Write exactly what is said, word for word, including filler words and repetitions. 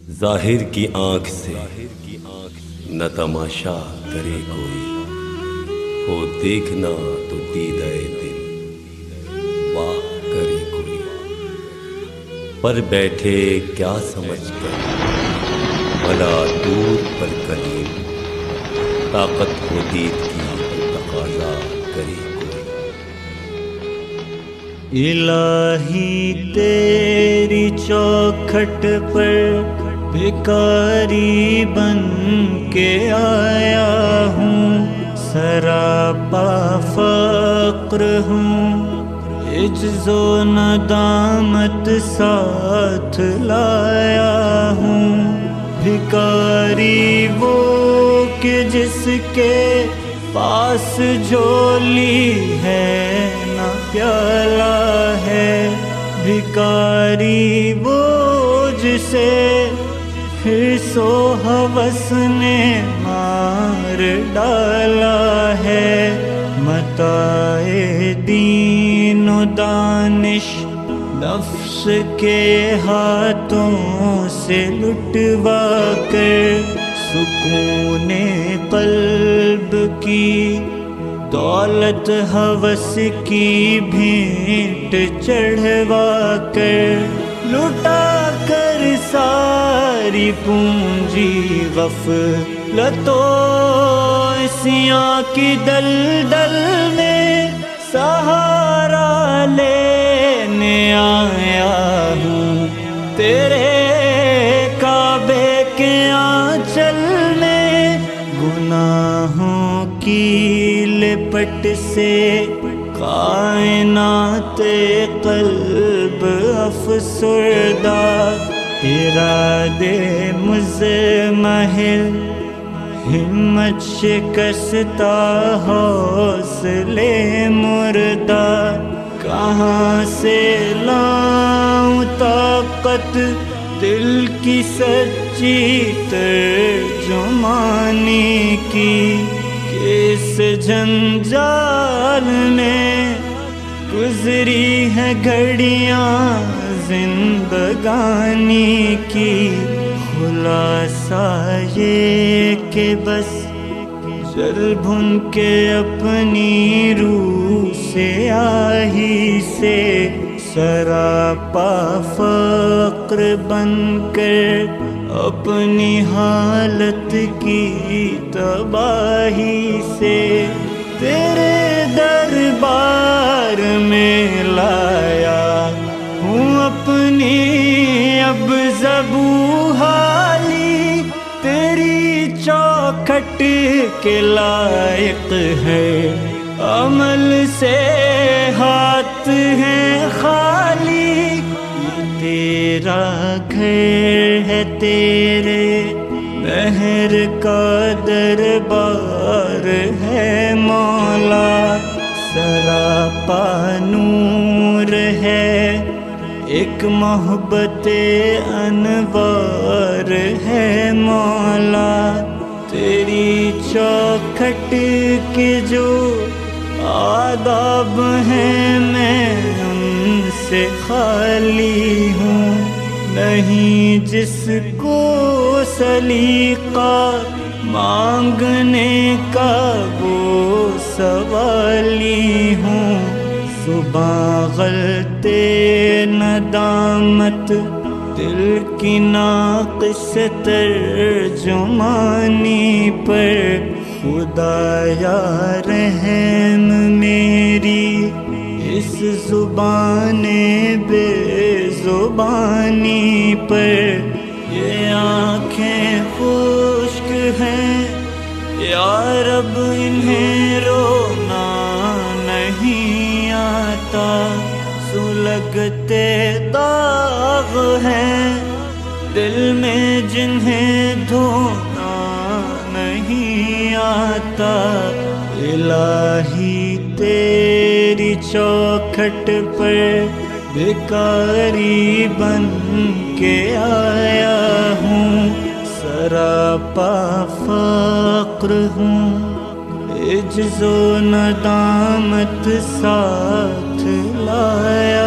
ظاہر کی آنکھ سے نہ تماشا کرے کوئی، ہو دیکھنا تو دیدہ دل واہ کرے کوئی۔ پر بیٹھے کیا سمجھ کر بھلا دور پر کلیم، طاقت ہو دید کی تو تقاضا کرے کوئی۔ الہی تیری چوکھٹ پر بھکاری بن کے آیا ہوں، سراپا فقر ہوں، عجز و ندامت ساتھ لایا ہوں۔ بھکاری وہ کہ جس کے پاس جھولی ہے نہ پیالہ ہے، بھکاری وہ جسے حرص و ہوس نے مار ڈالا ہے۔ متاع دین و دانش نفس کے ہاتھوں سے لٹوا کر، سکون قلب کی دولت ہوس کی بھینٹ چڑھوا کر، لٹا کر ساری پونجی غفلت و عصیاں کی دلدل میں سہارا لینے آیا ہوں۔ تیرے کعبے کے آنچل میں گناہوں کی لپٹ سے کائنات قلب افسردہ، ارادے مزمحل ہمت شکستہ، حوصلے مردہ، کہاں سے لاؤں طاقت دل کی سچی ترجمانی کی، کس جنجال میں گزری ہے گھڑیاں زندگانی کی۔ خلاصہ یہ کہ بس جل بھن کے اپنی روح سے آہی سے، سراپا فقر بن کر اپنی حالت کی تباہی سے، تیرے دربار میں لایا ہوں اپنی اب زبوں حالی، تیری چوکھٹ کے لائق ہے عمل سے ہاتھ ہیں خالی۔ یہ تیرا گھر ہے، تیرے مہر کا دربار ہے مولا، سراپا نور ہے، ایک محبت انوار ہے مولا۔ تیری چوکھٹ کے جو آداب ہیں میں ان سے خالی ہوں، نہیں جس کو سلیقہ مانگنے کا وہ سوالی ہوں۔ صبح غلطے ندامت دل کی ناقص ترجمانی پر، خدایا رحم میری اس زبان بے زبانی پر۔ یہ آنکھیں خشک ہیں یا رب، انہیں رونا نہیں آتا، سلگتے داغ ہیں دل میں جنہیں دھونا نہیں آتا۔ الہی تیری چوکھٹ پر بھکاری بن کے آیا ہوں، سراپا فقر ہوں، عجز و ندامت ساتھ لایا